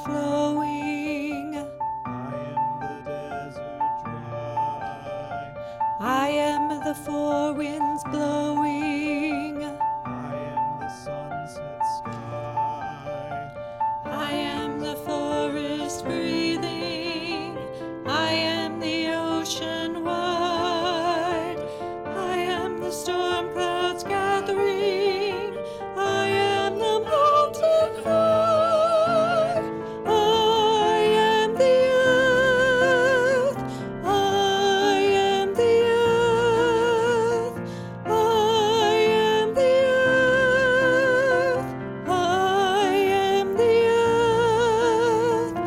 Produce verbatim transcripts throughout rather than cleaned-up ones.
flowing. I am the desert dry. I am the four winds blowing. I am the sunset sky. I am the forest breathing. I am the ocean wide. I am the storm clouds gathering. I am the mountain high. I am the earth. I am the earth. I am the earth. I am the earth.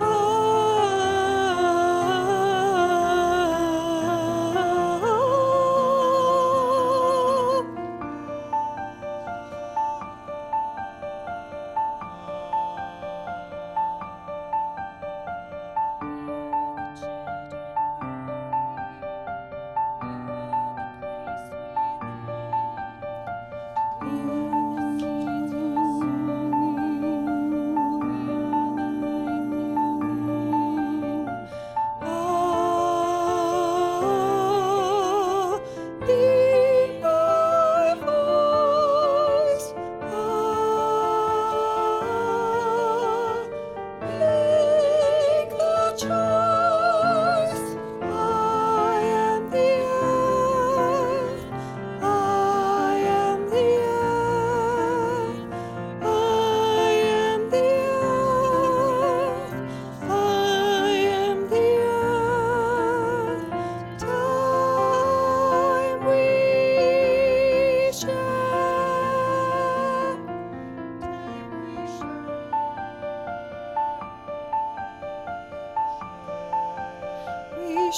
We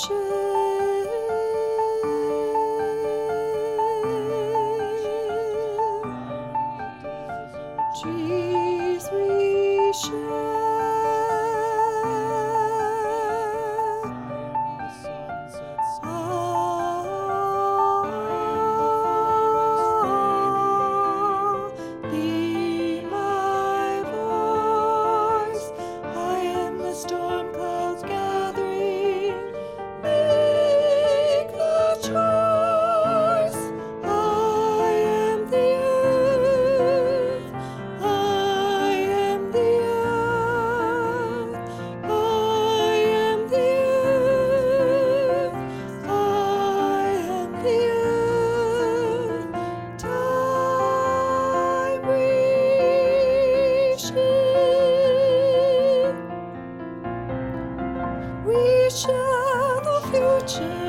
share. Trees we share. Ah, be my voice. I am the storm clouds gathering. Make the choice. I am the earth. I am the earth. I am the earth. I am the earth. Time we share. We share the future.